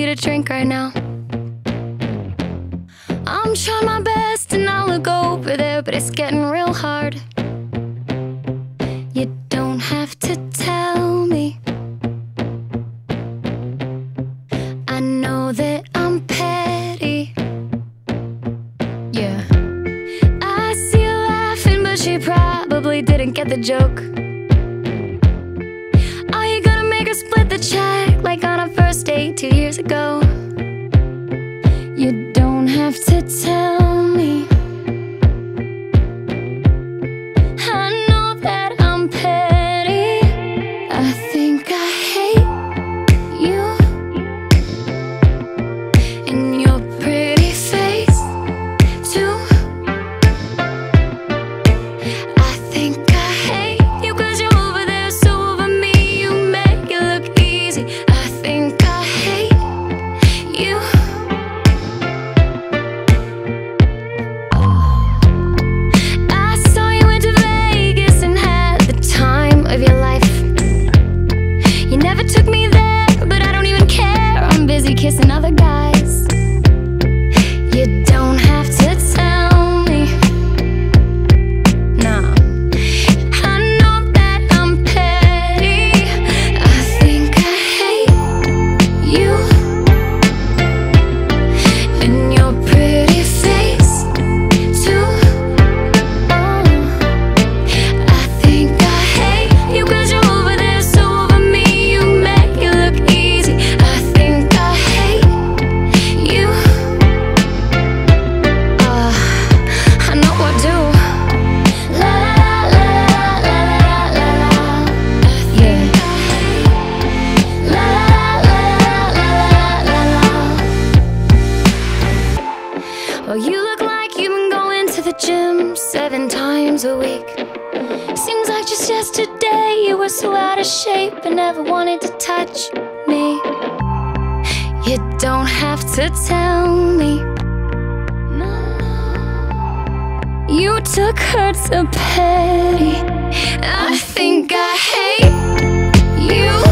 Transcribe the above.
need a drink right now. I'm trying my best and I'll look over there, but it's getting real hard. You don't have to tell me. I know that I'm petty. Yeah. I see you laughing, but she probably didn't get the joke. Are you gonna make her split the check like on a first date 2 years ago? You don't have to tell me. I know that I'm petty. I think I hate you and your pretty face too. I think I hate you 'cause you're over there, so over me you make it look easy. I think I hate you. Kissing other guys. You don't have to tell me. No, I know that I'm petty. I think I hate you and your pretty face too. Oh, I think I hate you 'cause you're over there, so over me you make it look easy. I think well, you look like you've been going to the gym 7 times a week. Seems like just yesterday you were so out of shape and never wanted to touch me. You don't have to tell me. No, you took her to petty. I think I hate you.